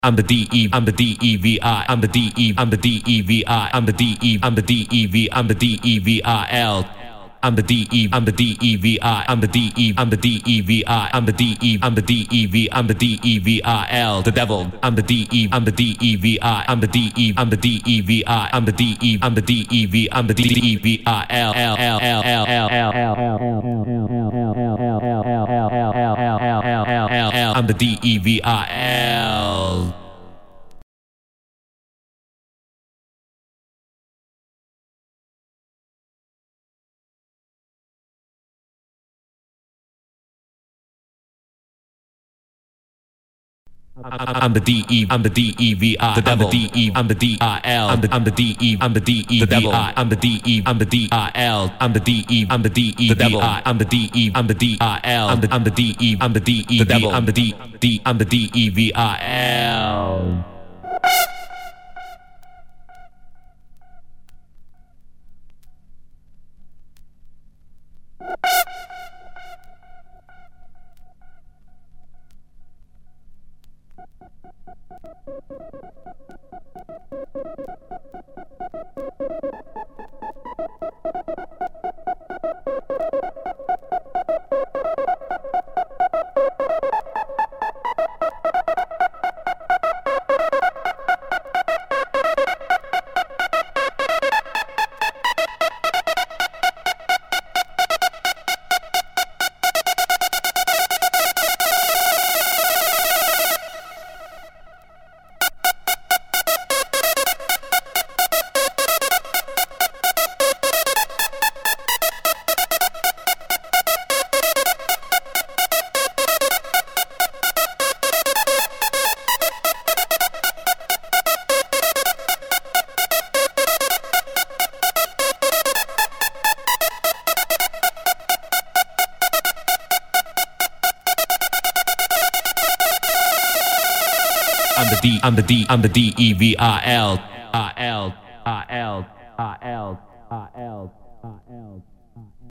I'm the DE, I'm the DEVI, I'm the DE, I'm the DEVI, I'm the DE, I'm the DEV, I'm the DEVIL. I'm the DE, I'm the DEVI, I'm the DE, I'm the DEVI, I'm the DE, I'm the DEV, I'm the DEVIL. The devil, I'm the DE, I'm the DEVI, I'm the DE, I'm the DEVI, I'm the DE, I'm the DEV, I'm the DEVIL. I'm the DEVIL. I'm the DE, I'm the DEVI, the devil. I'm the DE, I'm the DE, I'm the DE, the devil. I'm the DE, I'm the DIL. I'm the DE, I'm the DE, the devil. I'm the DE, I'm the DIL. I'm the DE, I'm the DE, the devil. I'm the DE, I'm the DEVIL. I'm the D, I'm the DEVIL. I L, I L, I L, I L, I L, I L.